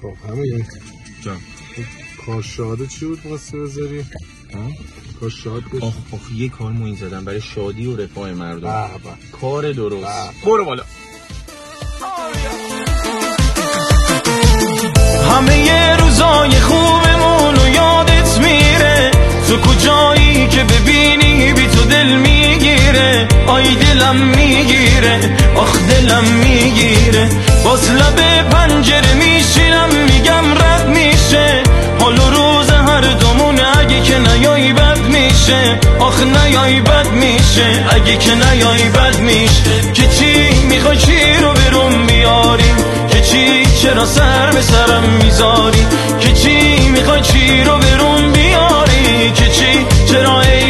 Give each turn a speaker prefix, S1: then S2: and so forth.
S1: خب همین
S2: جان
S1: کاشاده چی بود واسه بذاری؟ کاشاد بشه.
S2: آخ یه کار مهم زدم برای شادی و رفاه مردم. کار درست.
S3: برو بالا. همه ی روزای خوبمونو یادت میره، تو کجایی که ببینی بی تو دل میگیره، آی دلم میگیره، آخ دلم میگیره، باز لب پنجره میشینم میگم رد میشه، حال و روز هر دومون اگه که نیایی بد میشه، آخ نیایی بد میشه، اگه که نیایی بد میشه، که چی میخوای چی رو برون بیاریم، که چی چرا سر به سرم میذاری، که چی میخوای چی رو برون بیاری، که چی چرا